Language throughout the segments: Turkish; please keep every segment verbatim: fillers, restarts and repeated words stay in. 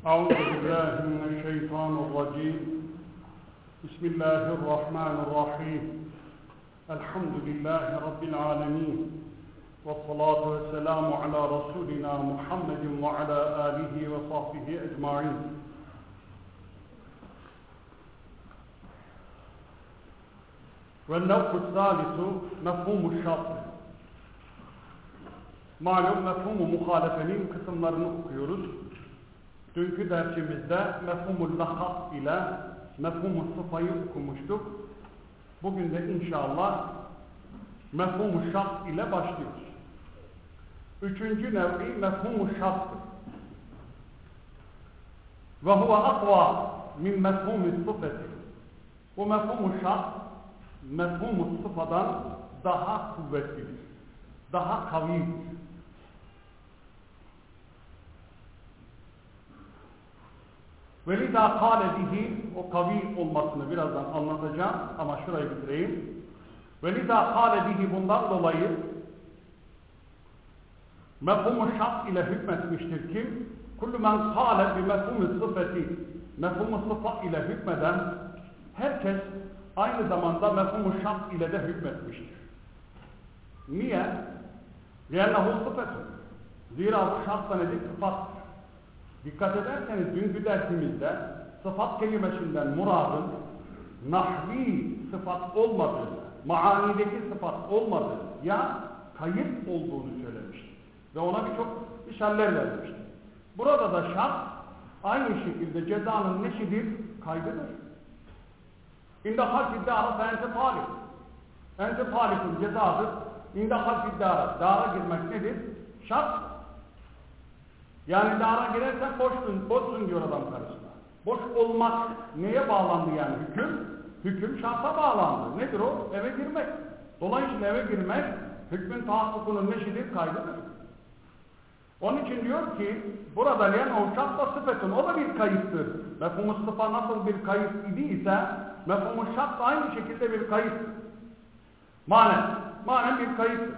أعوذ بالله من الشيطان الرجيم بسم الله الرحمن الرحيم الحمد لله رب العالمين والصلاة والسلام على رسولنا محمد وعلى آله وصحبه أجمعين. والنوع الثالث مفهوم الشرط. Malum mefhum-u muhalefenin kısımlarını okuyoruz. Dünkü dersimizde mefhum-u lahak ile mefhum-u sıfayı okumuştuk. Bugün de inşallah mefhum-u şart ile başlıyoruz. Üçüncü nev'i mefhum-u şarttır. Ve huve akva min mefhum-u sıfeti. Bu mefhum-u şart mefhum-u sıfadan daha kuvvetlidir. Daha kavidir. وَلِذَا قَالَ بِهِ O kavi olmasını birazdan anlatacağım ama şurayı bitireyim. وَلِذَا قَالَ بِهِ Bundan dolayı mefhum-u şart ile hükmetmiştir kim? كُلُّ مَنْ قَالَ بِمَفْهُمِ الصِّفَةِ Mefhum-u sıfat ile hükmeden herkes aynı zamanda mefhum-u şart ile de hükmetmiştir. Niye? لِيَنَّهُ صِفَةٌ Zira bu şart da nedir? Sıfattır. Dikkat ederseniz dünkü dersimizde sıfat kelimesinden muradın nahvi sıfat olmadığını, maanideki sıfat olmadığını ya kayıt olduğunu söylemiştik. Ve ona birçok misaller vermiştik. Burada da şart aynı şekilde cezanın neşidir? Kaydıdır. İnde halk iddiara fente talip. Fente talipin cezadır. İnde halk iddiara. Dara girmek nedir? Şart. Yani dara girersen boşsun, boşsun diyor adam karşısına. Boş olmak neye bağlandı yani hüküm? Hüküm şarta bağlandı. Nedir o? Eve girmek. Dolayısıyla eve girmek hükmün tahakkukunun neşidir, kaydıdır. Onun için diyor ki burada leyen o şartla sıfetun, o da bir kayıttır. Mefhum-u sıfa nasıl bir kayıt idiyse mefhum-u şart da aynı şekilde bir kayıttır. Manen, manen bir kayıttır.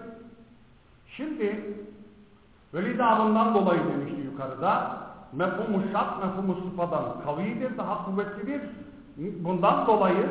Şimdi Velida bundan dolayı demişti yukarıda. Mefhum-u şart, mefhum-u sıfadan kavidir, daha kuvvetlidir. Bundan dolayı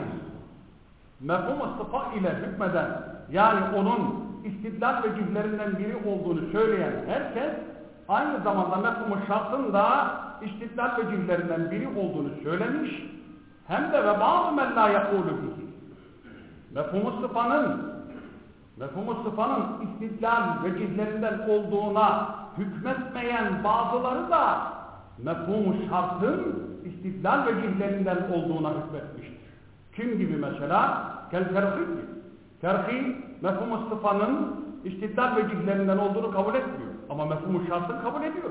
mefhum-u sıfa ile hükmeden, yani onun istidlal vecihlerinden biri olduğunu söyleyen herkes, aynı zamanda mefhum-u şartın da istidlal vecihlerinden biri olduğunu söylemiş. Hem de ve bazı men la yekûlü bihi. Mefhum-u sıfanın Mefhum-u sıfanın istidlal vecihlerinden olduğuna hükmetmeyen bazıları da mefhum-u şartın istidlal vecihlerinden olduğuna hükmetmiştir. Kim gibi mesela? Kel-terhi. Terhi, mefhum-u sıfanın istidlal vecihlerinden olduğunu kabul etmiyor. Ama mefhum-u şartını kabul ediyor.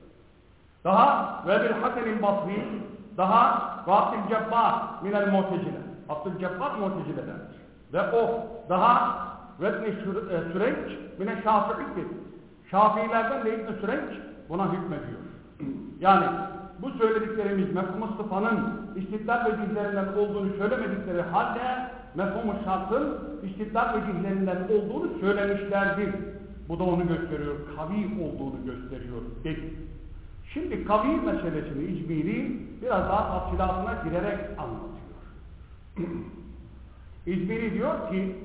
Daha ve bil Hasan-ül Basri, daha ve Abdülcebbar minel Mu'tezile. Abdülcebbar Mu'tezile'dendir. Ve o daha ve İbn-i Süreç bine Şafii'dir. Şafiilerden de İbn-i Süreç buna hükmediyor. Yani bu söylediklerimiz mefhum-u sıfanın istidlal vecihlerinden olduğunu söylemedikleri halde mefhum-u şartın istidlal vecihlerinden olduğunu söylemişlerdir. Bu da onu gösteriyor, kavi olduğunu gösteriyor dedi. Şimdi kavi meselesini İcbiri biraz daha tafsilatına girerek anlatıyor. İcbiri diyor ki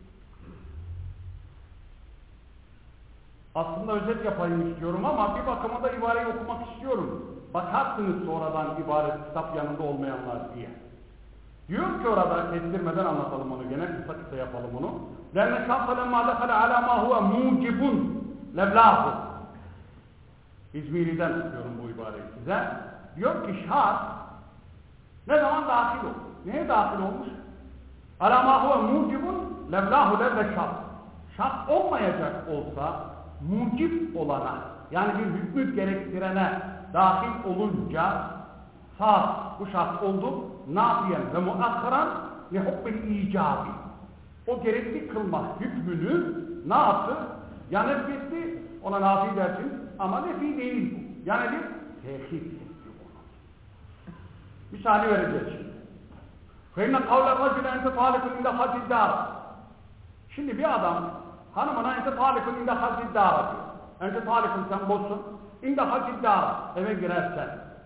aslında özet yapayım istiyorum ama bir bakıma da ibareyi okumak istiyorum. Bakarsınız sonradan ibare kitap yanında olmayanlar diye. Diyor ki orada kestirmeden anlatalım onu gene, kısa kısa yapalım onu. لَنَّ شَرْطَ لَمَّا دَخَلَ عَلَى مَا هُوَ مُوجِبٌ لَبْلَاهُ İzmiri'den tutuyorum bu ibareyi size. Diyor ki şart ne zaman dahil olur? Neye dahil olmuş? عَلَى مَا هُوَ مُوجِبٌ لَبْلَاهُ لَبْلَ şart. Şart olmayacak olsa mucib olana, yani bir hükmü gerektirene dahil olunca saat bu şart oldu, nafiyen ve muakkaran li hukbil icabi. O gerekli kılma hükmünü ne yaptı? Ya nefetti, ona nafi dersin ama nefi değil bu. Yani bir tehif etti onu. Misali vereceğiz şimdi. فَاِنَّ قَوْلَ الرَّجُلَ اَنْتَ طَالِقٌ اِنْدَ خَلْفِ الدَّارِ Şimdi bir adam hanımına ente talikun inde halkid dara diyor. Ente talikun sen boşsun. İnde halkid dara eve girersen.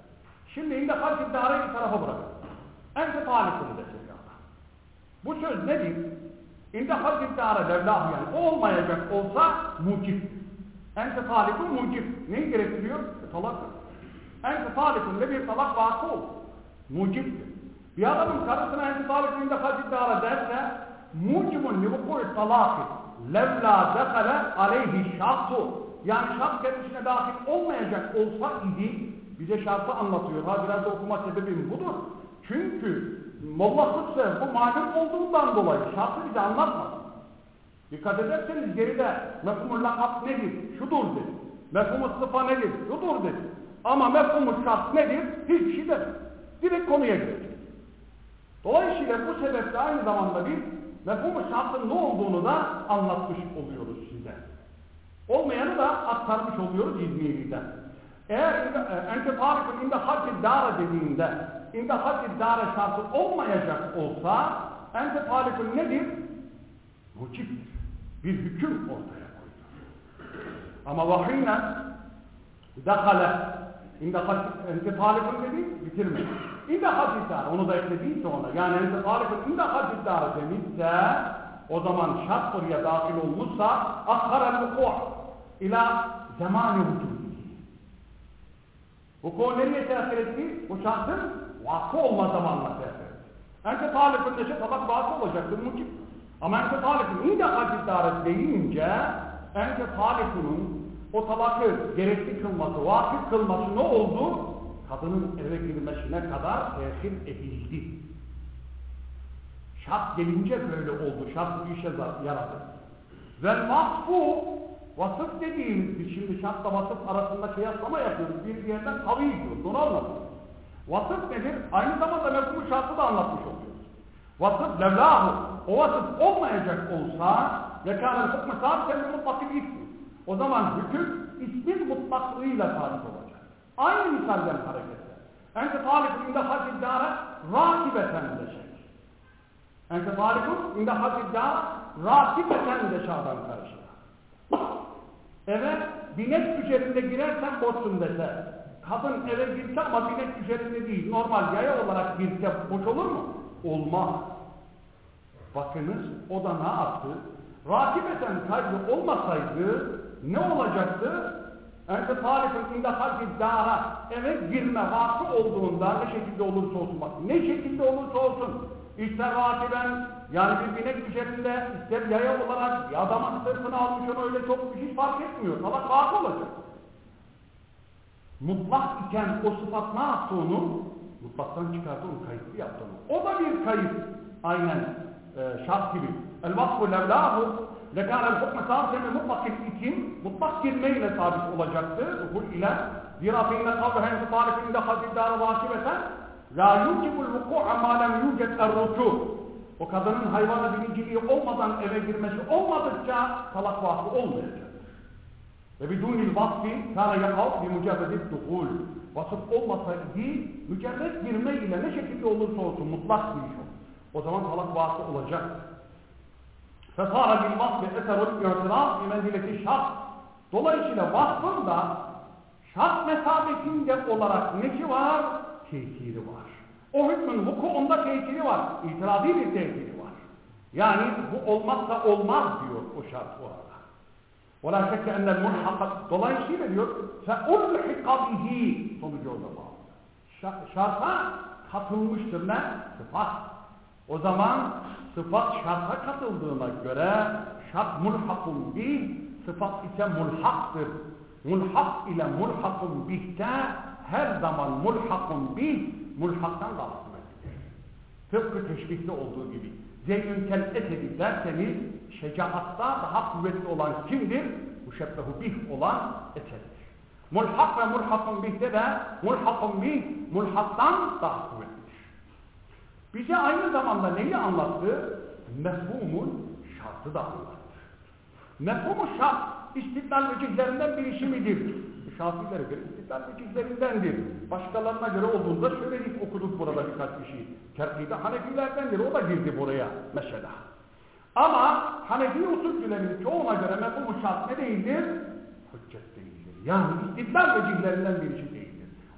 Şimdi inde halk iddiarayı bir tarafa bırakın. Ente talikun desin ya. Bu söz nedir? İnde halk iddiara levlahu yani olmayacak olsa mucib. Ente talikun mucib. Neyi gerektiriyor? E, talak. Ente talikun de bir talak vakı olur. Mucibdir. Bir adamın karısına ente talikun inde halk iddiara derse mucibun livukû talaki levla dekale aleyhi şartu. Yani şart kendisine dahil olmayacak olsa idi bize şartı anlatıyor. Ha biraz da okuma sebebim budur. Çünkü Molla Kutser bu malum olduğundan dolayı şartı bize anlatmadı. Dikkat ederseniz geride mefhum-ul lakab nedir? Şudur dedi. Mefhum-ul sıfa nedir? Şudur dedi. Ama mefhum-ul şart nedir? Hiçbir şey demedi. Direkt konuya girecek. Dolayısıyla bu sebeple aynı zamanda bir mefhum-ul şartın ne olduğunu da anlatmış oluyoruz size. Olmayanı da aktarmış oluyoruz İzmir'den. Eğer ente tarifin inde haddi dâre dediğinde inde haddi dâre şartı olmayacak olsa ente tarifin nedir? Mucibdir. Bir hüküm ortaya koydu. Ama vahine dekale inde haddi ente tarifin dedi bitirmeyin. İnde haddi dâre onu da eklediyse ona yani ente tarifin inde haddi dâre demişse o zaman şart oraya dahil olmuşsa akharel vuku' ila zamani vücudu. Vuku nereye tesir etti? Bu şartın vakı olma zamanla tesir etti. Ente talibin neşe tabak vakı olacaktır mucib. Ama ente talibin inde haddi dâre deyince ente talibinin o tabakı gerekli kılması, vakı kılması ne oldu? Kadının eve girmesine kadar tesir edildi. Şart gelince böyle oldu. Şart bir işe yaradı. Ve vasfu, vasıf dediğimiz, biz şimdi şartla vasıf arasında kıyaslama yapıyoruz. Bir yerden tabi diyoruz. Onu anlatıyoruz. Vasıf nedir? Aynı zamanda mefhumu şartı da anlatmış oluyoruz. Vasıf levlahu. O vasıf olmayacak olsa yekânel hukme sabiten mutlakil ismi. O zaman hüküm ismin mutlaklığıyla sabit olacak. Aynı misalden hareketle. Ente talibun inde haddi dâre rakibeten de şey. Ente talibun inde haddi dâre rakibeten de şahdan karşılar. Eve binek üzerinde girersen boşsun dese, kadın eve girse ama binek üzerinde değil, normal yaya olarak girse boş olur mu? Olmaz. Bakınız o da ne yaptı? Rakibeten kaygı olmasaydı ne olacaktı? Ente talibin inde haddi dâre eve girme vakı olduğunda ne şekilde olursa olsun bak, ne şekilde olursa olsun İster rakiben yani bir binek üzerinde ister yaya olarak bir adamın sırtını almış onu öyle çok bir şey fark etmiyor. Salak vakı olacak. Mutlak iken o sıfat ne yaptı onu? Mutlaktan çıkardı onu, kayıtlı yaptı onu. O da bir kayıt. Aynen e, şart gibi. El vakfu levlahu lekânel hukme sabiten mutlakil ikim mutlak girmeyle sabit olacaktı. Ruhul ile zirafeyne kavruhen tutarifinde hadidâre vakibeten la yukibul vuku'a ma lem yucet er-rucu. O kadının hayvanı biniciliği olmadan eve girmesi olmadıkça talak vakı olmayacaktır. Ve bidunil vasfi kâne yakav bi mücerredid duhul. Vasıf olmasaydı mücerred girme ile ne şekilde olursa olsun mutlak bir iş olur. O zaman talak vakı olacaktır. Fesâhe bil vasfi eserul i'tirâf bi menzileti şart. Dolayısıyla vasfın da şart mesabesinde olarak nesi var? Tesiri var. O hükmün vuku onda tesiri var. İtiradi bir tesiri var. Yani bu olmazsa olmaz diyor o şart orada. وَلَا شَكَّ اَنَّ الْمُلْحَقَ Dolayısıyla diyor فَاُلْحِقَ بِهِ sonucu orada bağlı. Şarta katılmıştır ne? Sıfat. O zaman sıfat şarta katıldığına göre şart mulhakun bih, sıfat ise mulhaktır. Mulhak ile mulhakun bih'te her zaman mulhakun bih, mulhaktan daha kuvvetlidir. Tıpkı teşbihte olduğu gibi. Zeynün kel etedi derseniz, şecaatta daha kuvvetli olan kimdir? Müşebbehu bih olan esedir. Mulhak ve mulhakun bih'te de mulhakun bih, mulhaktan daha kuvvetlidir. Bize aynı zamanda neyi anlattı? Mefhumun şartı da anlattı. Mefhumu şart, istidlal vecihlerinden birisi midir? Şafilere göre istidlal vecihlerindendir. Başkalarına göre olduğunda söyledik, okuduk burada birkaç bir şey. Kerkide Hanefilerdendir, o da girdi buraya mesela. Ama Hanefi usulcülerin çoğuna göre mefhumu şart ne değildir? Hüccet değildir. Yani istidlal vecihlerinden birisi değildir.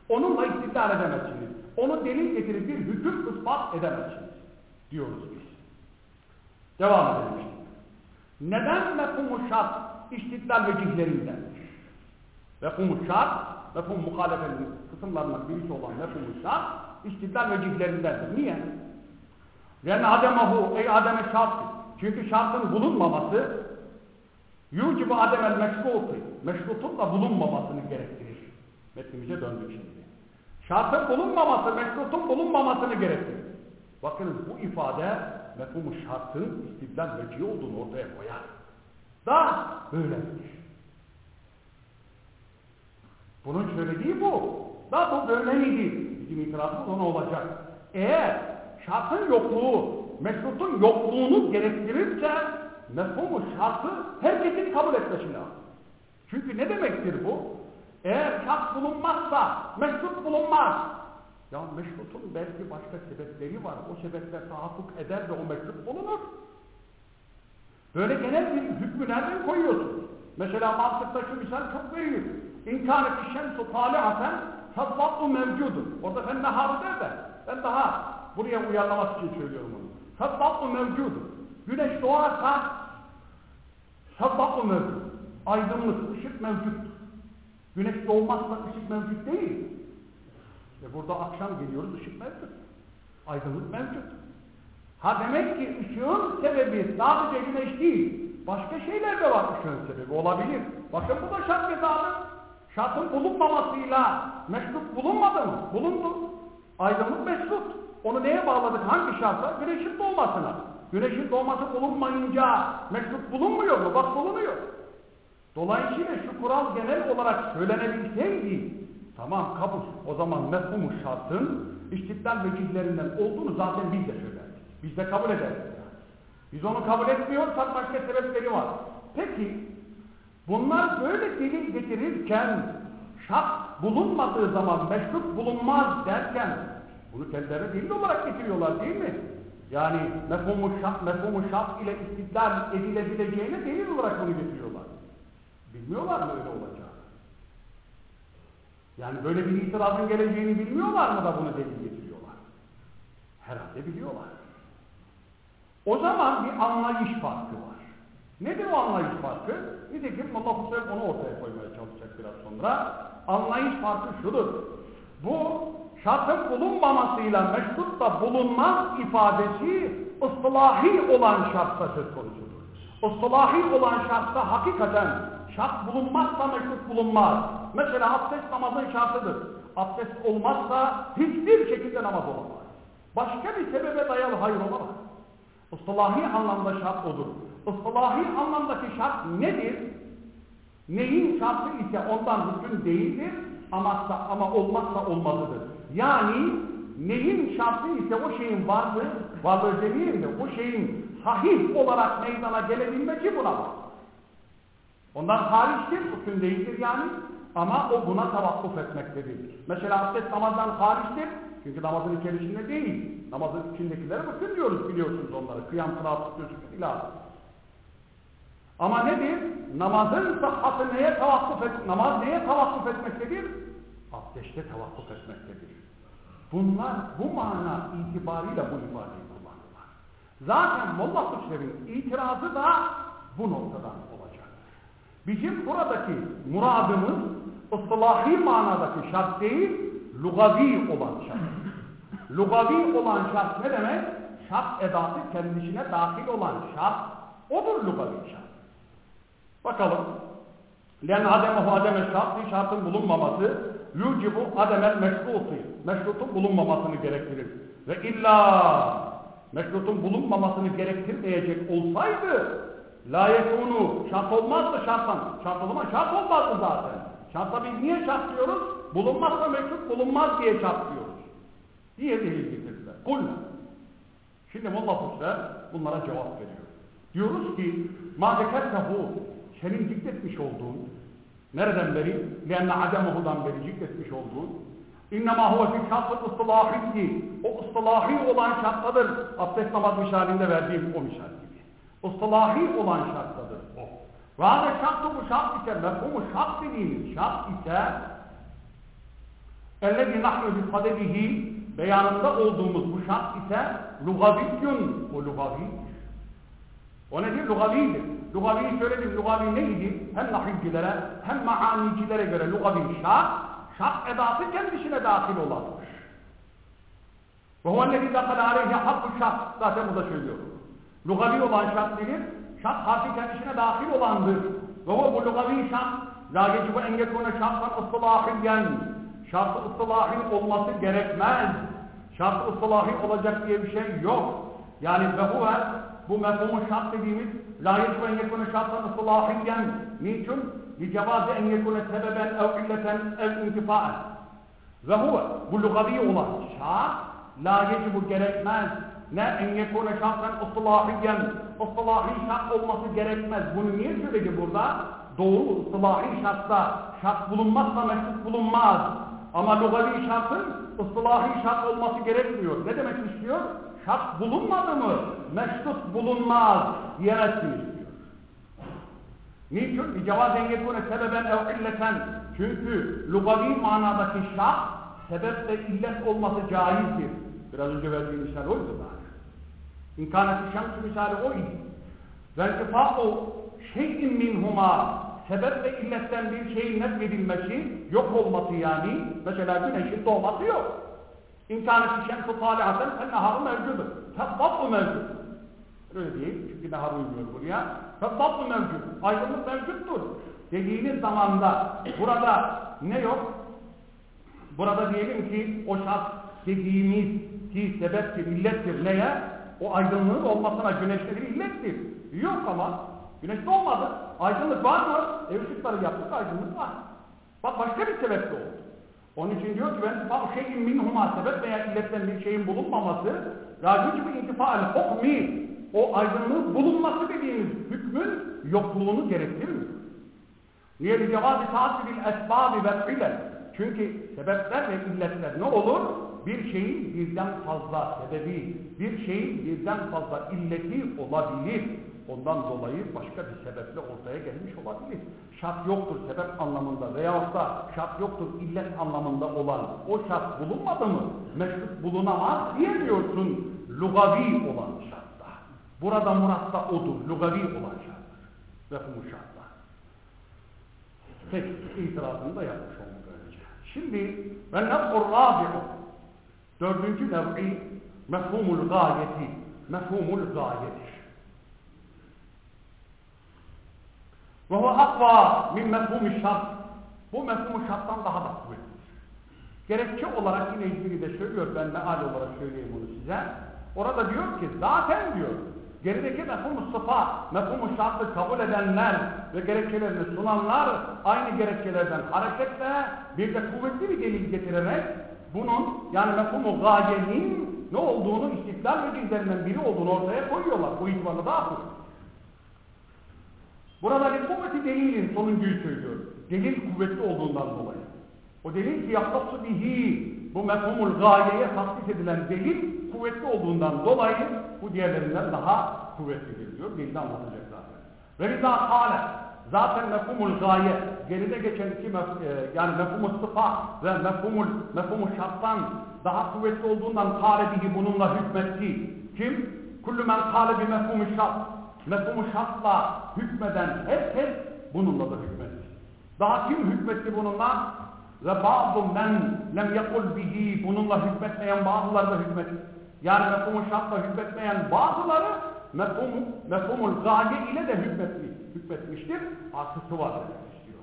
Onunla istidlal edemezsiniz. Onu delil getirip bir hüküm ispat edemezsiniz. Diyoruz biz. Devam edelim. Neden mefhum-u şart istidlal vecihlerindendir? Mefhum-u şart, mefhum muhalefenin kısımlarından birisi olan mefhum-u şart istidlal vecihlerindendir. Niye? Yani ademahu ey ademe şarttır. Çünkü şartın bulunmaması yucibu ademel meşrutu. Meşrutun da bulunmamasını gerektirir. Metnimize döndük şimdi. Şartın bulunmaması, meşrutun bulunmamasını gerektirir. Bakınız bu ifade mefhum-u şartın istidlal vecihi olduğunu ortaya koyar. Da böyledir. Bunun söylediği bu. Da bu böyle miydi? Bizim itirazımız ona olacak. Eğer şartın yokluğu, meşrutun yokluğunu gerektirirse mefhum-u şartı herkesin kabul etmesi lazım. Çünkü ne demektir bu? Eğer şart bulunmazsa meşrut bulunmaz. Ya meşrutun belki başka sebepleri var. O sebepler tahakkuk eder ve o meşrut bulunur. Böyle genel bir hükmü nereden koyuyorsunuz? Mesela mantıkta şu misal çok verilir. İmkâneti şemsu tâlihaten fadlatlu mevcudur. Orada fen neharı der de ben daha buraya uyarlamak için söylüyorum onu. Fadlatlu mevcudur. Güneş doğarsa fadlatlu mevcud. Aydınlık, ışık mevcuttur. Güneş doğmazsa ışık mevcut değil. İşte burada akşam geliyoruz, ışık mevcut. Aydınlık mevcut. Ha demek ki ışığın sebebi sadece güneş değil. Başka şeyler de var ışığın sebebi olabilir. Bakın bu da şart cezalı. Şartın bulunmamasıyla meşrut bulunmadı mı? Bulundu. Aydınlık meşrut. Onu neye bağladık? Hangi şartla? Güneşin doğmasına. Güneşin doğması bulunmayınca meşrut bulunmuyor mu? Bak bulunuyor. Dolayısıyla şu kural genel olarak söylenebilseydi, tamam kabul. O zaman mefhum-u şartın istidlal vecihlerinden olduğunu zaten biz de söylerdik. Biz de kabul ederiz. Yani. Biz onu kabul etmiyorsak başka sebepleri var. Peki, bunlar böyle delil getirirken, şart bulunmadığı zaman meşrut bulunmaz derken, bunu kendilerine delil olarak getiriyorlar değil mi? Yani mefhum-u şart, mefhum-u şart ile istidlal edilebileceğine delil olarak bunu getiriyorlar. Bilmiyorlar mı öyle olacağını? Yani böyle bir itirazın geleceğini bilmiyorlar mı da bunu delil getiriyorlar? Herhalde biliyorlar. O zaman bir anlayış farkı var. Nedir o anlayış farkı? Nitekim Allah Hüseyin onu ortaya koymaya çalışacak biraz sonra. Anlayış farkı şudur. Bu şartın bulunmamasıyla meşrut da bulunmaz ifadesi ıslahi olan şartta söz konusudur. Islahi olan şartta hakikaten şart bulunmazsa meşrut bulunmaz. Mesela abdest namazın şartıdır. Abdest olmazsa hiçbir şekilde namaz olamaz. Başka bir sebebe dayalı hayır olamaz. Islahi anlamda şart odur. Islahi anlamdaki şart nedir? Neyin şartı ise ondan hüküm değildir ama, ama olmazsa olmazıdır. Yani neyin şartı ise o şeyin varlığı, varlığı demeyeyim de o şeyin sahih olarak meydana gelebilmesi buna var. Ondan hariçtir, hüküm değildir yani ama o buna tavakkuf etmektedir. Mesela abdest namazdan hariçtir çünkü namazın içerisinde değil. Namazın içindekileri hüküm diyoruz biliyorsunuz onları. Kıyam, kıraat, sükût, ilah. Ama nedir? Namazın sıhhatı neye tavakkuf et, namaz neye tavakkuf etmektedir? Abdeste tavakkuf etmektedir. Bunlar bu mana itibarıyla bu ifadeyi kullanırlar. Zaten Molla Hüsrev'in itirazı da bu noktadan olacak. Bizim buradaki muradımız ıslahi manadaki şart değil, lugavi olan şart. Lugavi olan şart ne demek? Şart edatı kendisine dahil olan şart, odur lugavi şart. Bakalım. لَنْ عَدَمَهُ عَدَمَ şart, şartın bulunmaması, yucibu ademel meşrutu, meşrutun bulunmamasını gerektirir. Ve illa meşrutun bulunmamasını gerektirmeyecek olsaydı, la yekunu, şart olmazdı şarttan. Şart olma, şart olmazdı zaten. Şartta biz niye şart diyoruz? Bulunmazsa meşrut bulunmaz diye şart diyoruz. Diye delil getirdiler. Kulna. Şimdi Molla Hüsrev bunlara cevap veriyor. Diyoruz ki, ma zekertehu, senin zikretmiş olduğun, nereden beri? لِأَنَّ عَدَمَهُ'dan beri zikretmiş olduğun, اِنَّمَا هُوَ فِي شَرْطِ الْاِصْطِلَاحِيِّ, o ıslahi olan şarttadır. Abdest namaz misalinde verdiğim o misal gibi. Islahi olan şarttadır o. Ve hâne şartı bu şart ise, mefhumu şart dediğimiz şart ise, اَلَّذِي نَحْنُ بِصَدَدِهِ beyanında olduğumuz bu şart ise lugaviyyun, o lugavidir. O nedir? Lugavidir. Lugaviyi söyledim. Lugavi neydi? Hem nahivcilere hem maanicilere göre lugavi şart, şart edatı kendisine dahil olandır. Ve huvellezî dakale aleyhi hakkı şart. Zaten bu da söylüyor. Lugavi olan şart nedir? Şart harfi kendisine dahil olandır. Ve o bu lugavi şart la yecibu en yekûne şarttan ıslâhiyen. Şart-ı ıslahi olması gerekmez. Şart-ı ıslahi olacak diye bir şey yok. Yani ve huve bu mefhumu şart dediğimiz la yecbu en yekûne şarttan ıslahiyen. Niçin? Li cevâzi en yekûne sebeben ev illeten ev intifaen. Ve huve bu lugavi olan şart la yecibu gerekmez. Ne en yekûne şarttan ıslahiyen. Islahi şart olması gerekmez. Bunu niye söyledi burada? Doğru ıslahi şartta şart bulunmazsa meşrut bulunmaz. Ama lugavi şartın ıslahi şart olması gerekmiyor. Ne demek istiyor? Şart bulunmadı mı meşrut bulunmaz diyemezsiniz diyor. Niçin? Cevazen yekûne sebeben ev illeten. Çünkü lugavi manadaki şart sebep ve illet olması caizdir. Biraz önce verdiğim misal oydu zaten. İmkâneti şemsi misali o idi. Ve intifâ'u şeyin minhuma sebep ve illetten bir şeyin nefredilmesi, yok olması yani. Mesela güneşin doğması yok. İmkâneti şemsi tâlihaten fenneharı mevcudur. Feddat'u mevcud. Öyle değil. Çünkü nehar uymuyor buraya. Feddat'u mevcud. Aydınlık mevcuttur. Dediğiniz zamanda burada ne yok? Burada diyelim ki o şart dediğimiz ki sebeptir, illettir neye? O aydınlığın olmasına güneş nedir? İllettir. Yok ama güneş doğmadı. Aydınlık var mı? E ışıkları yaptık, aydınlık var. Bak başka bir sebeple oldu. Onun için diyor ki ben bak şeyin minhuma sebep veya illetten bir şeyin bulunmaması râcû bir intifâ'el hukmi o aydınlığın bulunması dediğimiz hükmün yokluğunu gerektirmiyor. Niye bir cevâz-ı ta'assil esbâb-ı vel çünkü sebepler ve illetler ne olur? Bir şeyin birden fazla sebebi, bir şeyin birden fazla illeti olabilir. Ondan dolayı başka bir sebeple ortaya gelmiş olabilir. Şart yoktur sebep anlamında veyahut da şart yoktur illet anlamında olan o şart bulunmadı mı? Meşrut bulunamaz diyemiyorsun lugavi olan şartta. Burada muratta odur, lugavi olan şarttır. Mefhumu şartlar. Peki, itirazını da yapmış olduk böylece. Şimdi ve nef'ur râbi'u dördüncü nev'i mefhumul gâyeti, mefhumul gâyetir. Ve hu akva min mefhum-i şart. Bu mefhum-u şarttan daha da kuvvetlidir. Gerekçe olarak yine ilgili de söylüyor, ben meal olarak söyleyeyim bunu size. Orada diyor ki zaten diyor, gerideki mefhum-u sıfa, mefhum-u şartı kabul edenler ve gerekçelerini sunanlar aynı gerekçelerden hareketle bir de kuvvetli bir delil getirerek bunun yani mefhum-u gayenin ne olduğunu istiklal vecihlerinin biri olduğunu ortaya koyuyorlar. Bu itibarla daha kuvvetli. Burada bir kuvveti delilin sonuncuyu söylüyor. Delil kuvvetli olduğundan dolayı. O delil ki yahtası bihi bu mefhumul gayeye tahsis edilen delil kuvvetli olduğundan dolayı bu diğerlerinden daha kuvvetlidir diyor. Delili anlatacak zaten. Ve bizâ kâle zaten mefhumul gaye geride geçen iki mef yani mefhumul sıfa ve mefhumul mefhumul şarttan daha kuvvetli olduğundan kâle bihi bununla hükmetti. Kim? Kullu men kâle bi mefhumul şart. Mefhum-u şartla hükmeden herkes bununla da hükmetti. Daha kim hükmetti bununla? Ve bazı men lem yakul bihi bununla hükmetmeyen bazıları da hükmetti. Yani mefhum-u şartla hükmetmeyen bazıları mefhum-u mefhumul gaye ile de hükmetmiş, hükmetmiştir. Asısı var demek istiyor.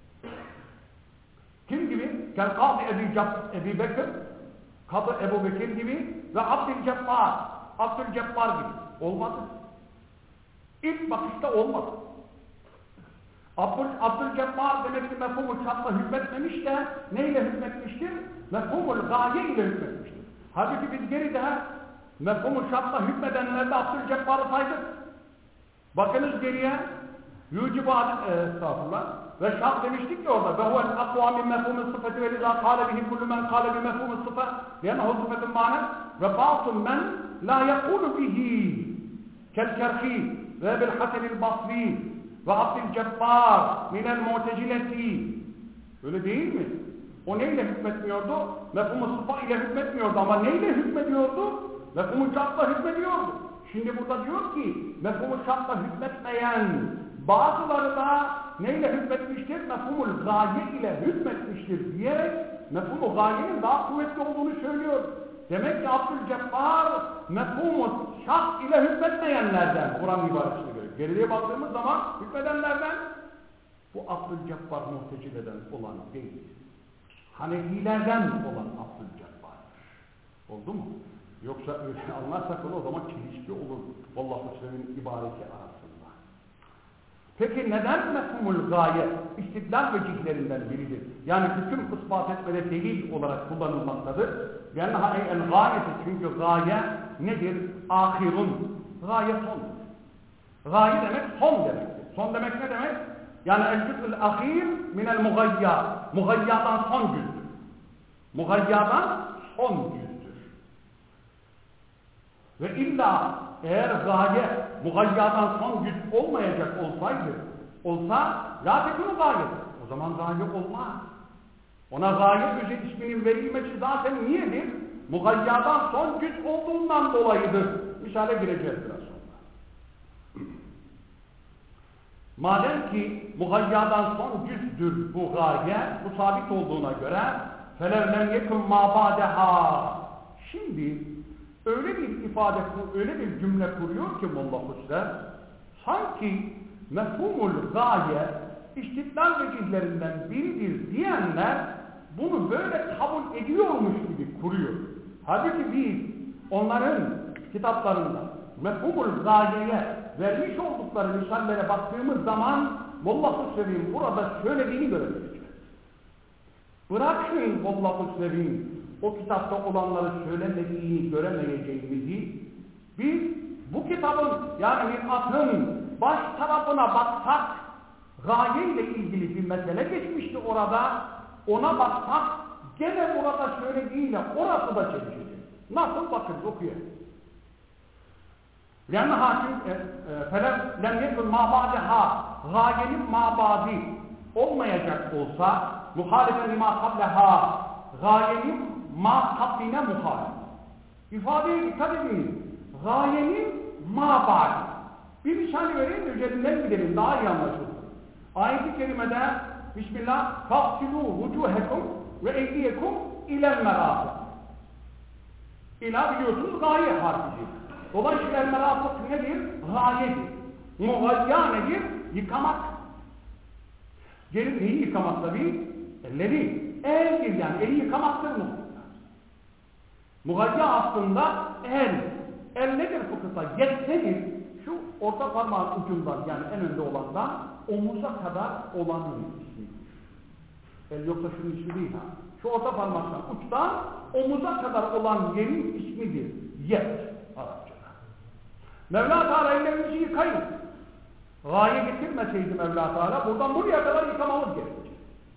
Kim gibi? Kel Kadı Ebu, Ebu Bekir, Kadı Ebu Bekir gibi ve Abdülcebbar, Abdülcebbar gibi. Olmadı. İlk bakışta olmadı. Abdül, Abdülcebbar demek ki mefhumul şartla hükmetmemiş de neyle hükmetmiştir? Mefhumul gaye ile hükmetmiştir. Halbuki biz geride mefhumul şartla hükmedenlerde Abdülcebbar'ı saydık. Bakınız geriye yücibu estağfurullah ve şart demiştik ki orada ve huvel akva min mefhumul sıfati ve lizâ kâle bihi kullu men kâle bi mefhumul sıfat liyennehu sıfatun mânen ve ba'dun men la yekûlu bihi kel kerhî ve bil-Hasan el-Basri ve Abdülcebbar minel mu'tezileti öyle değil mi? O neyle hükmetmiyordu? Mefhum-u sıfa ile hükmetmiyordu ama neyle hükmediyordu? Mefhum-u şartla hükmediyordu. Şimdi burada diyor ki mefhum-u şartla hükmetmeyen bazıları da neyle hükmetmiştir? Mefhum-ul gaye ile hükmetmiştir diyerek mefhum-u gayenin daha kuvvetli olduğunu söylüyor. Demek ki Abdülcebbar mefhum-u şart ile hükmetmeyenlerden Kur'an ibaresine göre. Geriye baktığımız zaman hükmedenlerden bu Abdülcebbar Mu'tezile'den olan değil. Hanefilerden olan Abdülcebbar'dır. Oldu mu? Yoksa öyle anlarsak o zaman çelişki olur. Vallahu Selam'ın ibaresi arasında. Peki neden mefhumul gaye istidlal vecihlerinden biridir? Yani hüküm ispat etmede delil olarak kullanılmaktadır. Yani en gayeti çünkü gaye nedir? Ahirun. Gaye sondur. Gaye demek son demektir. Son demek ne demek? Yani el-cüz'ül ahir minel mugayya. Mugayyadan son cüzdür. Mugayyadan son cüzdür. Ve illa eğer gaye mugayyadan son cüz olmayacak olsaydı, olsa la tekunu gayedir. O zaman gaye olmaz. Ona gaye özel isminin verilmesi zaten niyedir? Mugayyadan son cüz olduğundan dolayıdır. Misale gireceğiz biraz sonra. Madem ki mugayyadan son cüzdür bu gaye, bu sabit olduğuna göre فَلَوْ لَمْ يَكُمْ مَا بَعْدَهَا. Şimdi öyle bir ifade, öyle bir cümle kuruyor ki Molla Hüsrev, sanki mefhumul gaye istidlal vecihlerinden biridir diyenler bunu böyle kabul ediyormuş gibi kuruyor. Halbuki biz onların kitaplarında mefhumul gayeye vermiş oldukları misallere baktığımız zaman Molla Hüsrev'in burada söylediğini görebiliriz. Bırakın Molla Hüsrev'in o kitapta olanları söylemediğini göremeyeceğimizi, biz bu kitabın yani mir'atın baş tarafına baksak, gaye ile ilgili bir mesele geçmişti orada, ona baksak gene burada söylediğiyle orası da çelişecek. Nasıl bakın okuyalım. لَنَّهَا فَلَمْ لَمْ يَكُنْ مَا بَعْدَهَا gayenin mabadi olmayacak olsa muhalifen lima kableha gayenin ma kabline muhalif. İfadeye dikkat edin. Gayenin mabadi. Bir misal vereyim de üzerinden gidelim daha iyi anlaşılır. Ayet-i kerimede Bismillah فَاغْسِلُوا وُجُوهَكُمْ وَاَيْدِيَكُمْ اِلَى الْمَرَافِقِ. İla biliyorsunuz gaye harfidir. Dolayısıyla el-merafık nedir? Gayedir. Mugayya nedir? Yıkamak. Gelip neyi yıkamak tabi? Elleri. Eldir yani. Eli yıkamaktır mı? Mugayya aslında el. El nedir fıkıhta? Yet nedir? Şu orta parmağın ucundan yani en önde olandan omuza kadar olanın ismidir. El yoksa şunun ismi değil ha. Şu orta parmaktan uçtan omuza kadar olan yerin ismidir. Yet. Arapçada. Mevla Teala ellerinizi yıkayın. Gaye getirmeseydi Mevla Teala buradan buraya kadar yıkamamız gerekecek.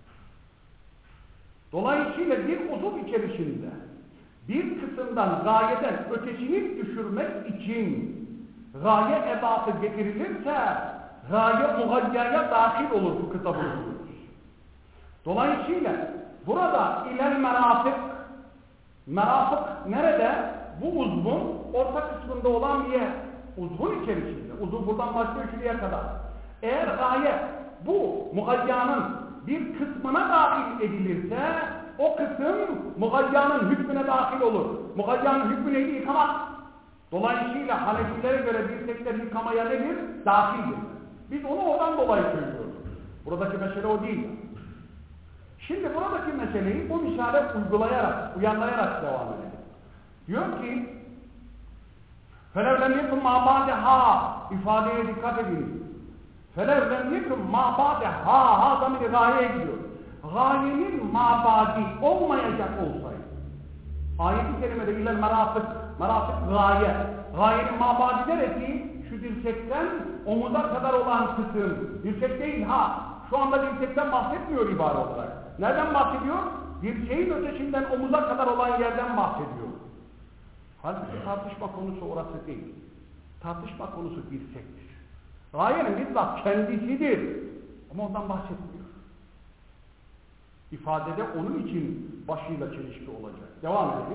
Dolayısıyla bir uzuv içerisinde bir kısımdan gayeden ötesini düşürmek için gaye ebatı getirilirse gaye mugayyaya dahil olur bu kısa bulunur. Dolayısıyla burada ilel merafık merafık nerede? Bu uzvun orta kısmında olan bir yer. Uzvun içerisinde. Uzun buradan başlıyor şuraya kadar. Eğer gaye bu mugayyanın bir kısmına dahil edilirse o kısım mugayyanın hükmüne dahil olur. Mugayyanın hükmü neydi? Yıkamak. Dolayısıyla Hanefilere göre bir tekler yıkamaya nedir? Dahildir. Biz onu oradan dolayı söylüyoruz. Buradaki mesele o değil. Şimdi buradaki meseleyi bu misale uygulayarak, uyanlayarak devam edelim. Diyor ki فَلَوْ لَمْ يَكُمْ مَا بَعْدَهَا ifadeye dikkat edin. فَلَوْ لَمْ يَكُمْ مَا بَعْدَهَا ha zamiri gayeye gidiyor. Gayenin mabadi olmayacak olsaydı. Ayet-i kerimede illel merafık, merafık gaye. Gayenin mabadi neresi? Şu dirsekten omuza kadar olan kısım. Dirsek değil ha. Şu anda dirsekten bahsetmiyor ibare olarak. Nereden bahsediyor? Dirseğin ötesinden omuza kadar olan yerden bahsediyor. Halbuki tartışma konusu orası değil. Tartışma konusu dirsektir. Gayenin bizzat kendisidir. Ama ondan bahsetmiyor. İfadede onun için başıyla çelişki olacak. Devam edelim.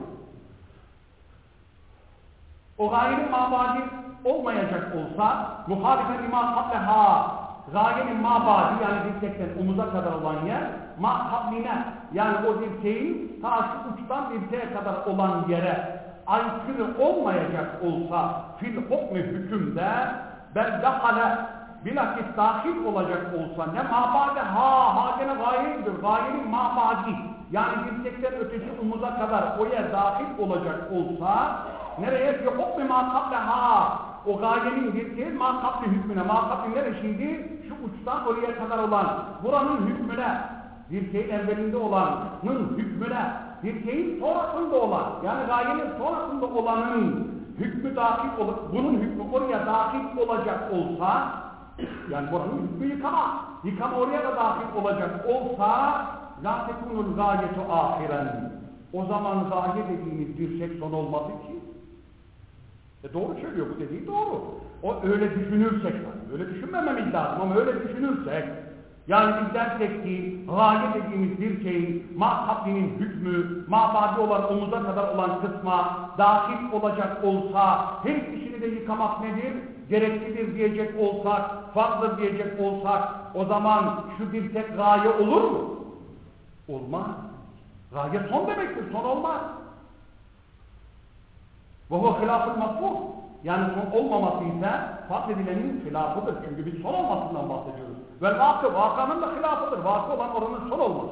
O gayenin mabadi olmayacak olsa muhalifen lima kableha, gayenin mabadi yani dirsekten omuza kadar olan yer ma kabline yani o dirseğin ta şu uçtan dirseğe kadar olan yere aykırı olmayacak olsa fil hukmi hükümde bel dahale bilakis dahil olacak olsa ne mabade ha ha gene gayedir, gayenin mabadi yani dirsekten ötesi omuza kadar o yer dahil olacak olsa nereye fi hukmi ma kableha o gayenin dirseği ma kabli hükmüne ma kabli neresiydi? Şu uçtan oraya kadar olan buranın hükmüne dirseğin evvelinde olanın hükmüne dirseğin sonrasında olan yani gayenin sonrasında olanın hükmü dahil olur. Bunun hükmü oraya dahil olacak olsa yani buranın hükmü yıkama yıkama oraya da dahil olacak olsa la tekunul gayetu ahiren o zaman gaye dediğimiz dirsek son olmadı ki. E doğru söylüyor bu dediği doğru. O öyle düşünürsek yani öyle düşünmememiz lazım ama öyle düşünürsek yani biz dersek ki gaye dediğimiz bir şeyin ma-kablinin hükmü mabadi olan omuza kadar olan kısma dahil olacak olsa her ikisini de yıkamak nedir? Gereklidir diyecek olsak, fazla diyecek olsak o zaman şu bir tek gaye olur mu? Olmaz. Gaye son demektir, son olmaz. وَهُوَ خِلَافُ الْمَطْلُوبِ yani son olmaması ise fark edilenin hilafıdır. Çünkü biz son olmasından bahsediyoruz. Vel vakı, vakanın da hilafıdır. Vakı olan oranın son olması.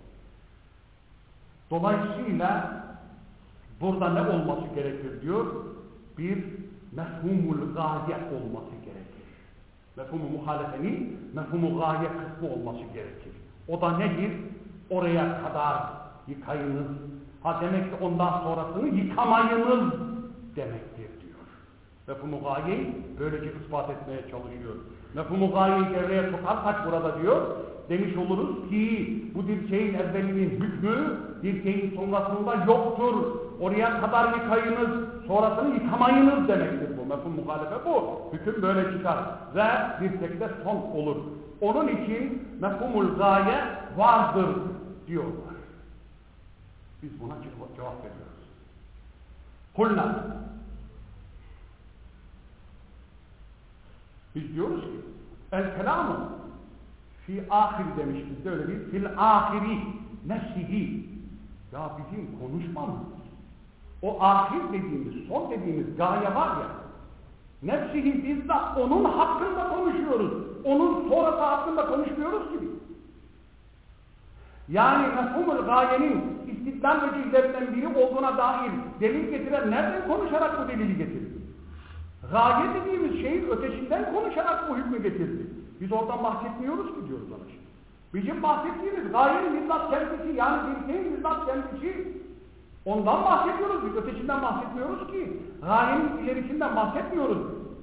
Dolayısıyla burada ne olması gerekir diyor? Bir mefhumul gaye olması gerekir. Mefhumu muhalefenin mefhumu gaye kısmı olması gerekir. O da nedir? Oraya kadar yıkayınız. Ha demek ki ondan sonrasını yıkamayınız demektir diyor. Mefhumu gayeyi böylece ispat etmeye çalışıyor. Mefhumu gayeyi devreye sokarsak burada diyor, demiş oluruz ki bu dirseğin evvelinin hükmü dirseğin sonrasında yoktur. Oraya kadar yıkayınız, sonrasını yıkamayınız demektir bu. Mefhum muhalefe bu. Hüküm böyle çıkar ve dirsekte son olur. Onun için mefhumul gaye vardır diyorlar. Biz buna cevap veriyoruz. Kulna. Biz diyoruz ki el kelamı fi ahir demiş bizde öyle değil. Fil ahiri nefsihi. Ya bizim konuşmamız o ahir dediğimiz, son dediğimiz gaye var ya nefsihi bizzat onun hakkında konuşuyoruz. Onun sonrası hakkında konuşmuyoruz gibi. Yani mefhumul gayenin istidlal vecihlerinden biri olduğuna dair delil getiren nereden konuşarak bu delili getirdi? Gaye dediğimiz şeyin ötesinden konuşarak bu hükmü getirdi. Biz oradan bahsetmiyoruz ki diyoruz ona şimdi. Bizim bahsettiğimiz gayenin bizzat kendisi yani dirseğin bizzat kendisi ondan bahsediyoruz biz. Ötesinden bahsetmiyoruz ki. Gayenin ilerisinden bahsetmiyoruz.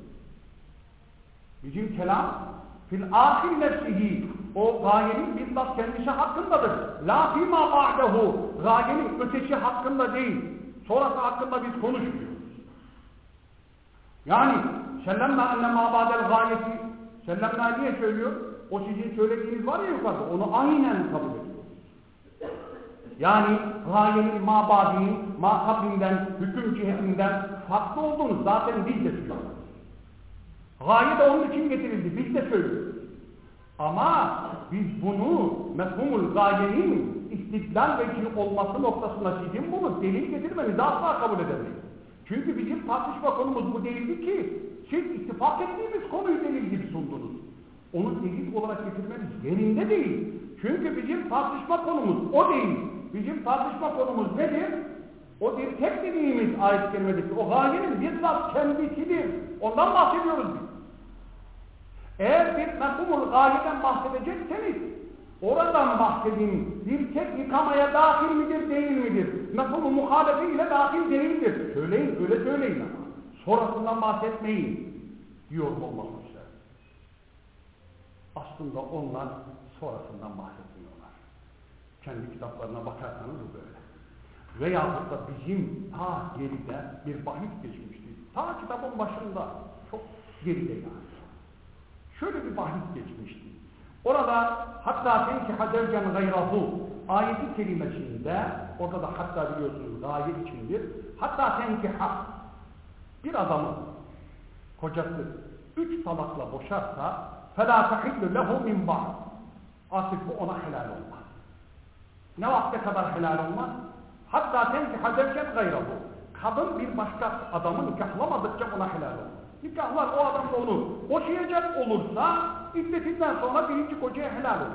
Bizim kelam fil ahir nefsihi o gayenin bizzat kendisi hakkındadır. La fîmâ ba'dehu gayenin ötesi hakkında değil. Sonrası hakkında biz konuşmuyoruz. Yani sellemna enne mâbâdel gayeti sellemna diye söylüyor. O sizin söylediğiniz var ya yukarıda onu aynen kabul ediyoruz. Yani gayenin mabadinin makabinden, hüküm cihetinden farklı olduğunu zaten biz de söylüyoruz. Gaye de onun için getirildi. Biz de söylüyoruz. Ama biz bunu mefhumul gayenin istidlal vecih olması noktasında sizin bunu delil getirmenizi asla kabul edemeyiz. Çünkü bizim tartışma konumuz bu değildi ki siz ittifak ettiğimiz konuyu delil gibi sundunuz. Onu delil olarak getirmeniz yerinde değil. Çünkü bizim tartışma konumuz o değil. Bizim tartışma konumuz nedir? O bir tek dediğimiz ayet-i kerimedeki o gayenin bizzat kendisidir. Ondan bahsediyoruz biz. Eğer bir mefhumul gayeden bahsedecekseniz oradan bahsedin. Bir tek yıkamaya dahil midir değil midir? Mefhumu muhalefe ile dahil değildir. Söyleyin öyle söyleyin ama. Sonrasından bahsetmeyin diyor Molla Hüseyin. Aslında onlar sonrasından bahsetmiyorlar. Kendi kitaplarına bakarsanız bu böyle. Veyahut da bizim ta geride bir bahis geçmişti. Ta kitabın başında çok geride yani. Şöyle bir bahis geçmişti. Orada hatta senki hacercen gayrahu ayeti kelimesinde, orada da hatta biliyorsunuz gaye içindir. Hatta tenkiha, bir adamın kocası üç talakla boşarsa فَلَا تَحِلُّ لَهُ مِنْ بَعْضٍ, artık bu ona helal olmaz. Ne vakte kadar helal olmaz? Hatta tenkiha derken gayrahu, kadın bir başka adamı nikahlamadıkça ona helal olmaz. Nikahlar o adam onu boşayacak olursa iddetinden sonra birinci kocaya helal olur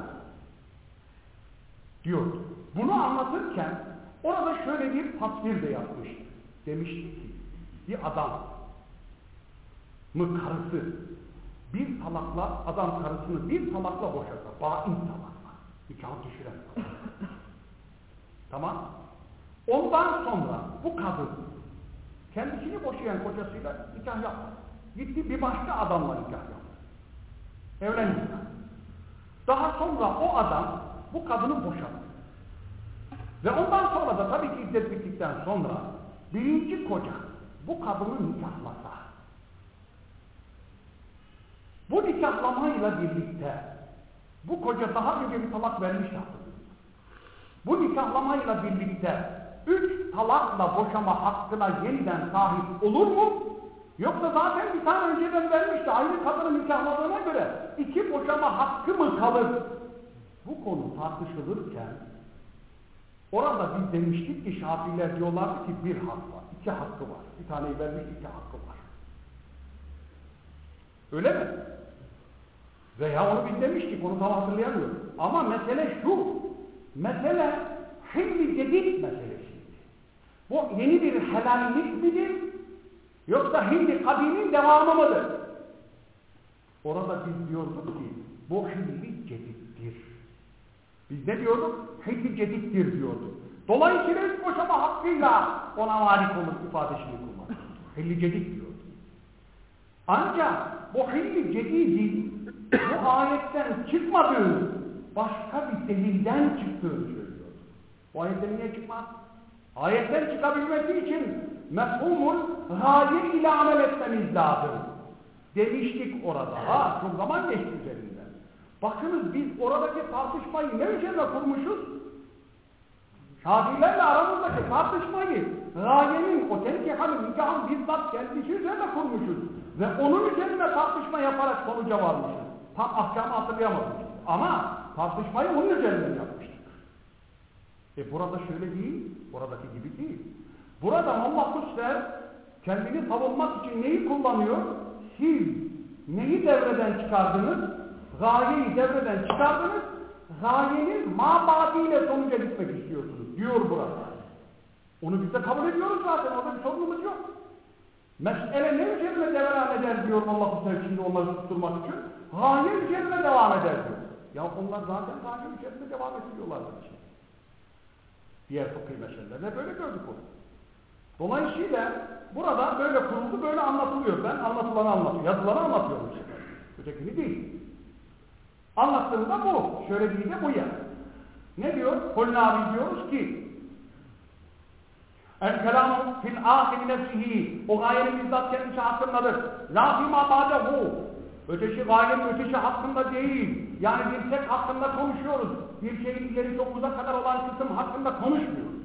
diyor. Bunu anlatırken orada şöyle bir tasvir de yapmış. Demişti ki bir adam mı karısı bir talakla, adam karısını bir talakla boşarsa, bain talakla, nikahı düşüren talak. Tamam. Ondan sonra bu kadın kendisini boşayan kocasıyla nikah yapmadı. Gitti bir başka adamla nikah yaptı. Evlendi. Daha sonra o adam bu kadını boşadı. Ve ondan sonra da tabii ki iddet bittikten sonra birinci koca bu kadını nikahlasa, bu nikahlamayla birlikte bu koca daha önce bir talak vermişti. Bu nikahlamayla birlikte üç talakla boşama hakkına yeniden sahip olur mu? Yoksa zaten bir tane önceden vermişti. Aynı kadını nikahladığına göre iki boşama hakkı mı kalır? Bu konu tartışılırken orada biz demiştik ki Şafiiler diyorlardı ki bir hak var, iki hakkı var. Bir taneyi vermiş, iki hakkı var. Öyle mi? Veya onu biz demiştik, onu tam hatırlayamıyorum. Ama mesele şu, mesele hilli cedid meselesiydi. Bu yeni bir helallik midir? Yoksa hilli kadimin devamı mıdır? Orada biz diyorduk ki bu hilli cediddir. Biz ne diyorduk? Hilli cediddir diyorduk. Dolayısıyla üç boşama hakkıyla ona malik olur ifadesini kullandık. Hilli cedid diyorduk. Ancak bu hilli cedidin bu ayetten çıkmadığını, başka bir delilden çıktığını söylüyor. Bu ayetten niye çıkmaz? Ayetten çıkabilmesi için mefhumul gaye ile amel etmemiz lazım. Demiştik orada. Ha, çok zaman geçti üzerinden. Bakınız biz oradaki tartışmayı ne üzerine kurmuşuz? Şafiilerle aramızdaki tartışmayı gayenin, o tenkihanın, nikahın bizzat kendisi üzerine kurmuşuz. Ve onun üzerine tartışma yaparak sonuca varmışız. Tam ahkamı hatırlayamadım. Ama tartışmayı onun üzerinden yapmıştık. E burada şöyle değil, buradaki gibi değil. Burada Allah Hüsser kendini savunmak için neyi kullanıyor? Siz neyi devreden çıkardınız? Gayeyi devreden çıkardınız. Gayenin mabadiyle sonuca gitmek istiyorsunuz diyor burada. Onu biz de kabul ediyoruz zaten. Orada bir sorunumuz yok. Mesele ne üzerine devam eder diyor Allah Hüsser şimdi onları tutturmak için? Gaye üzerine devam eder diyor. Ya onlar zaten gaye üzerine devam ediyorlardı işte. Diğer fıkhi meselelerine böyle gördük onu. Dolayısıyla burada böyle kuruldu, böyle anlatılıyor. Ben anlatılanı anlatıyorum, yazılanı anlatıyorum işte. Ötekini değil. Anlattığında bu. Şöyle değil de bu ya. Ne diyor? Kulna abi diyoruz ki el kelamu fil ahiri nefsihi, o gayenin bizzat kendisi hakkındadır. La fîmâ bâdehu, öteşi gayenin öteşi hakkında değil. Yani bir tek hakkında konuşuyoruz. Bir şeyin ileri dokuza kadar olan kısım hakkında konuşmuyoruz.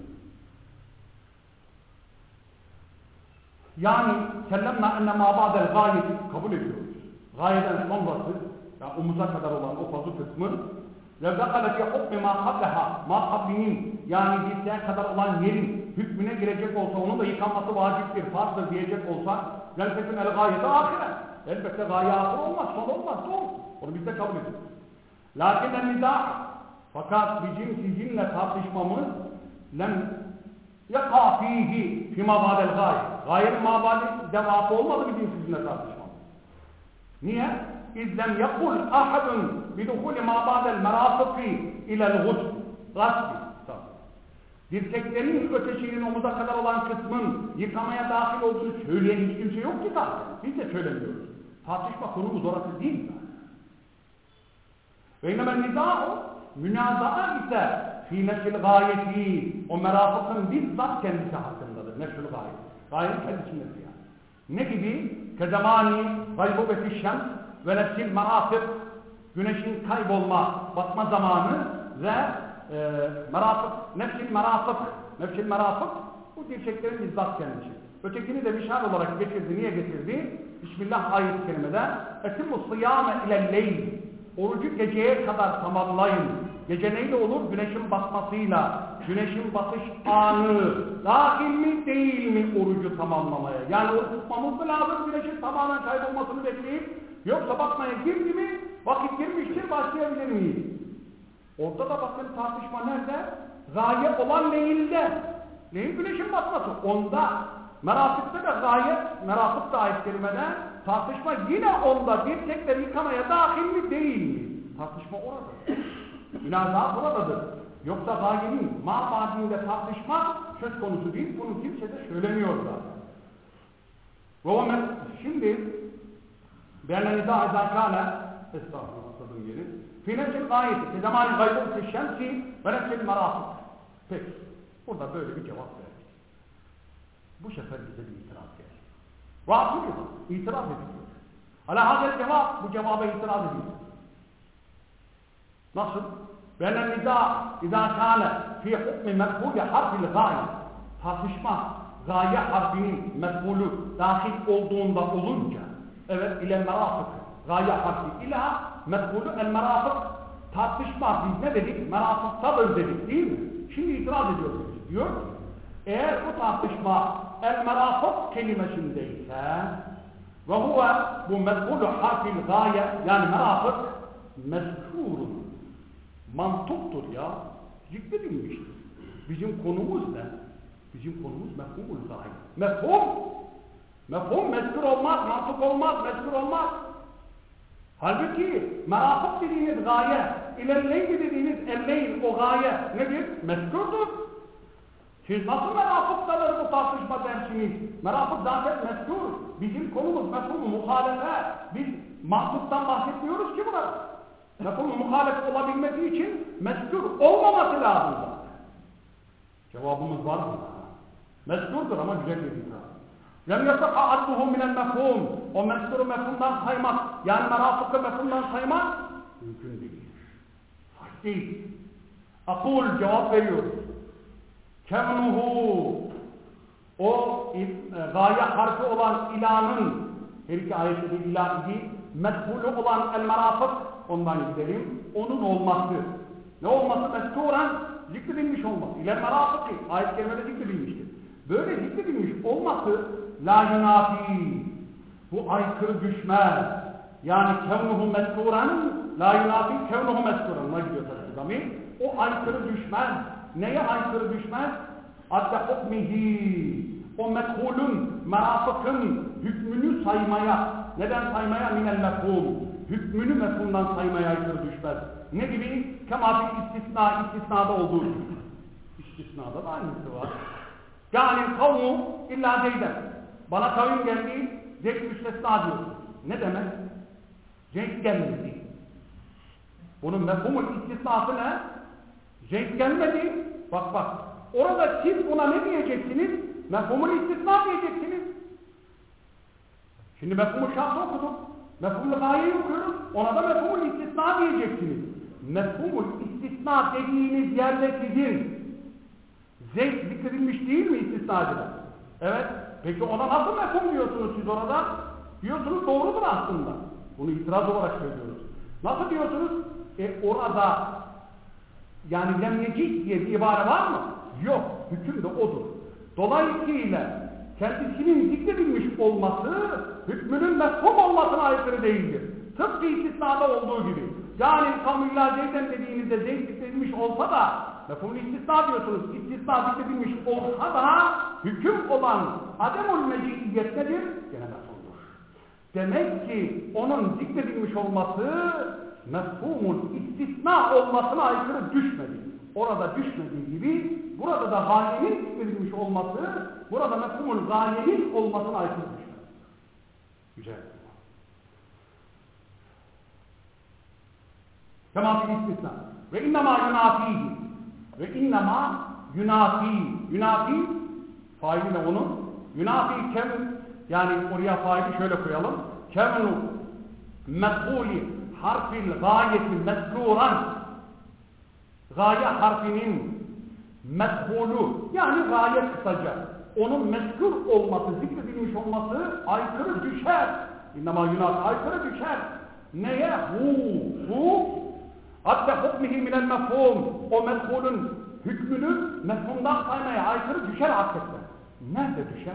Yani sellemna enne mâ bâdel gayeti kabul ediyoruz. Gayeden sonrası, yani omuza kadar olan o fazı kısmın لَذَقَلَ فِي حُكْمِ مَا قَبْلَهَا مَا قَبْلِهِمْ, yani dirseğe kadar olan yerin hükmüne girecek olsa, onun da yıkanması vaciptir, farzdır diyecek olsa لَلْفَكُنْ الْغَايَةَ آخِرًا, elbette gaye ahir olmaz, son olmaz, doğru. Onu biz de kabul ediyoruz. لَكِنَّ النِّزَاعَ, fakat bizim sizinle tartışmamız لَمْ يَقَى ف۪يهِ فِي مَبَادَ الْغَايَ, gayenin mabadi devamı olmadı bizim sizinle tartışmamız. Niye? İzlem yakul ahadun biduhuli ma ba'del merafiki ilel gusl. Gasli. Dirseklerin öteşinin omuza kadar olan kısmın yıkamaya dahil olduğunu söyleyen hiç kimse yok ki zaten. Biz de söylemiyoruz. Tartışma konumuz orası değil zaten. Ve innemen nizâ'u, münazaa ise fî neşil gâyeti, o merafıkın bizzat kendisi hakkındadır. Neşil gâyet. Gâyetin kendisindedir yani. Ne gibi? Kezemâni gaybubeti şems ve nefsil merafık, güneşin kaybolma, batma zamanı ve e, merafık, nefsil merafık, nefsil merafık bu dirseklerin bizzat kendisi. Ötekini de misal olarak getirdi. Niye getirdi? Bismillah ayet-i kerimede etimmu sıyame ilelleyl, orucu geceye kadar tamamlayın. Gece neyle olur? Güneşin batmasıyla. Güneşin batış anı dahil mi değil mi orucu tamamlamaya? Yani oruç tutmamız mı lazım? Güneşin tamamen kaybolmasını bekleyip yoksa batmaya girdi mi? Vakit girmiştir, başlayabilir miyiz? Orada da bakın tartışma nerede? Gaye olan leylde. Leyl güneşin batması. Onda merafıkta da gaye, merafık da ayet kerimede tartışma yine onda dirsekleri yıkamaya dahil mi değil mi? Tartışma orada. Münazaa buradadır. Yoksa gayenin mabadinde tartışma söz konusu değil. Bunu kimse de söylemiyor zaten. Ve şimdi be'ne nida izâkâne estağfurullah atladığım yeri fî nefsil gayeti fi zamâni gaybûti şemsi ve nefsil merâfık. Peki. Burada böyle bir cevap verdik. Bu sefer bize bir itiraz geldi. Rahatsız itiraz ediliyor. Ala hadel cevap, bu cevaba itiraz ediyor. Nasıl? Be'ne nida izâkâne fî hukmi mefhûli harfil gaye. Tartışma, gaye harfinin mefhûlü dahil olduğunda olunca, evet, ile merafık, gaye harfi ila mefhûlü el merafık. Tartışma, biz ne dedik? Merafıktadır dedik değil mi? Şimdi itiraz ediyoruz. Diyor ki, eğer bu tartışma el merafık kelimesindeyse ve huve bu mefhûlü harfil gaye, yani merafık mezkûrun, mantıktır ya, zikredilmiştir. Bizim konumuz ne? Bizim konumuz mefhumul gaye. Mefhum, mefhum mezkûr olmaz, mantık olmaz, mezkûr olmaz. Halbuki merafık dediğiniz gaye, ilelleyli dediğiniz elleyn, o gaye nedir? Mezkûrdur. Siz nasıl merafıktadır bu tartışma dersiniz? Merafık zaten mezkûr. Bizim konumuz mefhum-u muhalefe. Biz mantıktan bahsetmiyoruz ki burada. Mefhum-u muhalefe olabilmesi için mezkûr olmaması lazım zaten. Cevabımız var mı? Mezkûrdur ama güzel bir itiraz. Lem yasakha adduhu minel mefhum. O mezkûru mefhumdan saymak, yani merafıkı mefhumdan saymak mümkün değil. Sahih değil. Akul cevap veriyor. Kevnuhu, o e, gaye harfi olan ilanın, her iki ayette de ilah idi, methulü olan el merafık, ondan gidelim, onun olması. Ne olması? Mezkuren zikredilmiş olması. İler merafıkı, ayet-i kerimede zikredilmiştir. Böyle zikredilmiş olması la yunafi, bu aykırı düşmez. Yani kevnuhu mezkuren, la yunafi kevnuhu mezkuren. Ona gidiyor tabi. O aykırı düşmez. Neye aykırı düşmez? Adde hukmihi, o methulün, merafıkın hükmünü saymaya. Neden saymaya? Minel mefhum. Hükmünü mefhumdan saymaya aykırı düşmez. Ne gibi? Kema bir istisna, istisnada olduğu gibi. İstisnada da aynısı var. Yani kavmu illa Zeyd'den. Bana kavim geldi, Zeyd müstesna diyor. Ne demek? Zeyd gelmedi. Bunun mefhumun istisnası ne? Zeyd gelmedi. Bak bak. Orada siz buna ne diyeceksiniz? Mefhumul istisna diyeceksiniz. Şimdi mefhumul şartı okuduk. Mefhumul gayeyi okuyoruz. Ona da mefhumul istisna diyeceksiniz. Mefhumul istisna dediğiniz yerde sizin Zeyd zikredilmiş değil mi istisnacıda? Evet. Peki ona nasıl mefhum diyorsunuz siz orada? Diyorsunuz doğrudur aslında. Bunu itiraz olarak söylüyoruz. Nasıl diyorsunuz? E orada yani lemnecik diye bir ibare var mı? Yok. Hüküm de odur. Dolayısıyla kendisinin zikredilmiş olması hükmünün mefhum olmasına aykırı değildir. Tıpkı istisnada olduğu gibi. Yani kamillâ Zeyd'den dediğinizde Zeyd zikredilmiş olsa da mefhumlu istisna diyorsunuz. İstisna zikredilmiş olsa da hüküm olan ademul meciiyet nedir? Gene mefhumdur. Demek ki onun zikredilmiş olması mefhumul istisna olmasına aykırı düşmedi. Orada düşmediği gibi burada da gayenin zikredilmiş olması burada mefhumul gayenin olmasına aykırı düşmedi. Güzel. Kema fil istisna. Ve innema yunafihi. Ve innema yunafi. Yunafi faili ne onun? Yunafi kem, yani oraya faili şöyle koyalım. Kemnu methuli harfil gayeti mezkuran. gaye harfinin methulü, yani gaye kısaca, onun mezkur olması, zikredilmiş olması aykırı düşer. İnnemâ yunâs, aykırı düşer. Neye? Hu, hu, hatta hukmihi minel mefhum, o methulün hükmünü mefhumdan saymaya aykırı düşer hakikaten. Nerede düşer?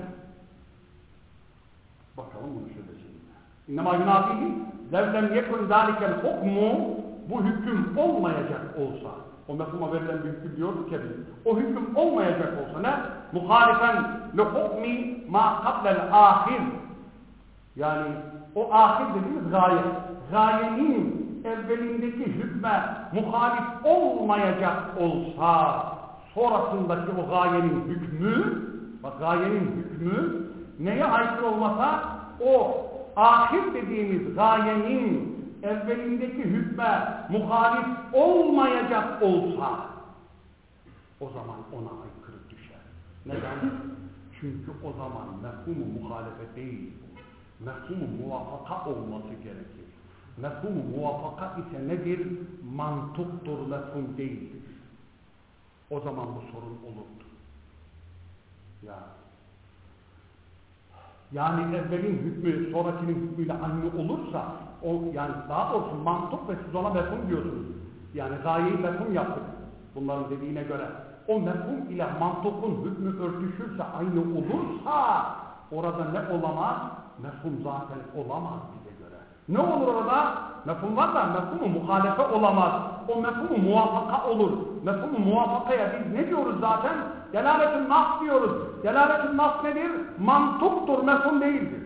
Bakalım bunu şöyle şimdi. İnnemâ yunâfihi, levlem yekun zâlikel hukmu, bu hüküm olmayacak olsa, o mefhuma verilen bir hüküm diyorduk ya biz, o hüküm olmayacak olsa ne? Muhalifen le hukmi ma kablel ahir, yani o ahir dediğimiz gaye, gayenin evvelindeki hükme muhalif olmayacak olsa, sonrasındaki o gayenin hükmü, bak gayenin hükmü neye aykırı olmasa, o ahir dediğimiz gayenin evvelindeki hükme muhalif olmayacak olsa, o zaman ona aykırı düşer. Neden? Çünkü o zaman mefhum-u muhalefet değil, mefhum-u muvafaka olması gerekir. Mefhum-u muvafaka ise nedir? Mantuktur, mefhum değildir. O zaman bu sorun olurdu. Ya. Yani evvelin hükmü sonrakinin hükmüyle aynı olursa, o yani daha doğrusu mantık ve siz ona mefhum diyorsunuz. Yani gayeyi mefhum yaptık bunların dediğine göre. O mefhum ile mantıkın hükmü örtüşürse, aynı olursa orada ne olamaz? Mefhum zaten olamaz bize göre. Ne olur orada? Mefhum var da mefhum-u muhalefe olamaz. O mefhum-u muvafaka olur. Mefhum-u muvafakaya biz ne diyoruz zaten? Delalet-ü nas diyoruz. Delalet-ü nas nedir? Mantuktur, mefhum değildir.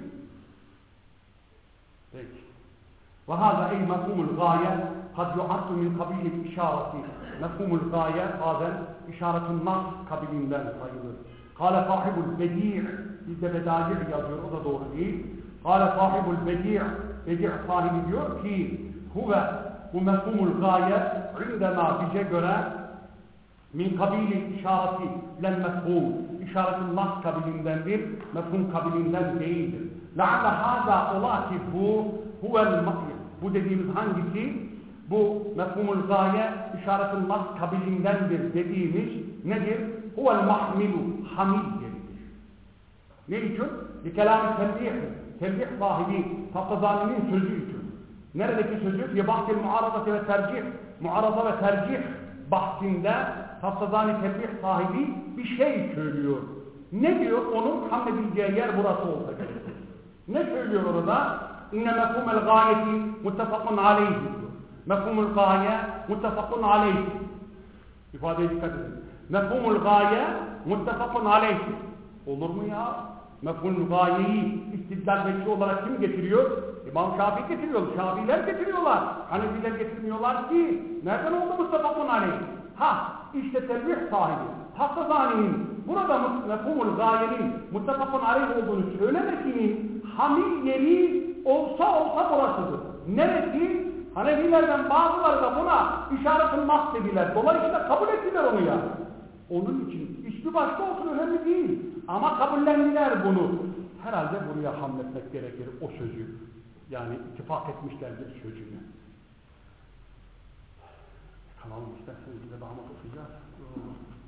Peki. وَهَذَا اَيْ مَفْهُمُ الْغَايَةِ قَدْ يُعَدُّ مِنْ قَبِيلِ الْاِشَارَةِ مَفْهُمُ الْغَايَةِ bazen işaret-ü nas kabilinden sayılır. قَالَ صَاحِبُ الْبَدِيعِ bizde bedâcir yazıyor, o da doğru değil. قَالَ صَاحِبُ الْبَدِيعِ Bedi' sahibi diyor ki huve bu mefhumul gayet indena bize göre min kabili işareti len mefhum işaretin nas kabilindendir, mefhum kabilinden değildir. Le'alle hâzâ ola ki bu huvel bu dediğimiz hangisi? Bu mefhumul gaye işaretin nas kabilindendir dediğimiz nedir? Huvel mahmilu hamil deridir. Ne için? Bir kelam-ı tembih tembih sahibi Taftazani'nin sözü için. Neredeki sözü? Bir bahs-i muarada ve tercih, muarada ve tercih bahsinde Taftazani tembih sahibi bir şey söylüyor. Ne diyor? Onun hamledileceği yer burası olsa gerekir. Ne söylüyor orada? İnne mefhumel gayeti muttefakun aleyhi diyor. Mefhumul gaye muttefakun aleyhi. İfadeye dikkat edin. Mefhumul gaye muttefakun aleyhi. Olur mu ya? Mefhumul gayeyi istidlal vekili olarak kim getiriyor? İmam Şafii getiriyor. Şafiiler getiriyorlar. Hanefiler getirmiyorlar ki. Nereden oldu muttefakun aleyhi? Ha, işte telvih sahibi Taftazani'nin burada mefhumul gayenin muttefakun aleyhi olduğunu söylemesinin hamil yeri olsa olsa burasıdır. Neresi? Hanefilerden bazıları da buna işaret-ı nas dediler. Dolayısıyla kabul ettiler onu ya. Onun için ismi başka olsun önemli değil. Ama kabullendiler bunu. Herhalde buraya hamletmek gerekir o sözü. Yani ittifak etmişlerdir sözünü. Kanalımızda size damat okuyacağız.